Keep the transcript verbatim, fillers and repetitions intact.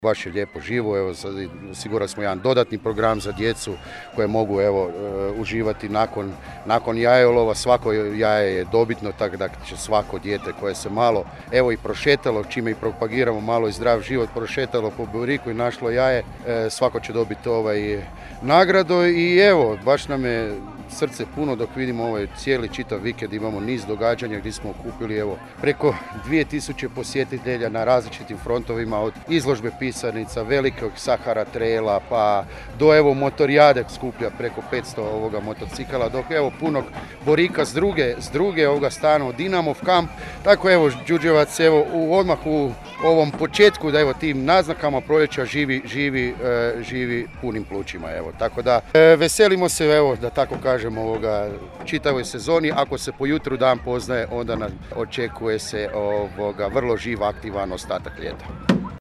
Baš je lijepo živo, evo sad sigurno smo jedan dodatni program za djecu koje mogu evo uh, uživati nakon, nakon jajolova. Svako jaje je dobitno, tako da će svako dijete koje se malo evo i prošetalo, čime i propagiramo malo i zdrav život, prošetalo po Boriku i našlo jaje, uh, svako će dobiti ovaj nagradu i evo baš nam je srce puno dok vidimo ovaj cijeli čitav vikend, imamo niz događanja gdje smo okupili evo preko dvije tisuće posjetitelja na različitim frontovima, od izložbe pisarnica, velikog Sahara traila pa do evo motorijade skuplja preko petsto ovoga motocikala, dok evo punog Borika s druge, s druge ovoga stana od Dinamov kamp, tako evo Đurđevac evo u, odmah u ovom početku da evo tim naznakama proljeća živi, živi, e, živi punim plućima evo, tako da e, veselimo se evo da tako kažemo ovoga čitavoj sezoni. Ako se po jutru dan poznaje, onda nas očekuje se ovoga vrlo živ, aktivan ostatak ljeta.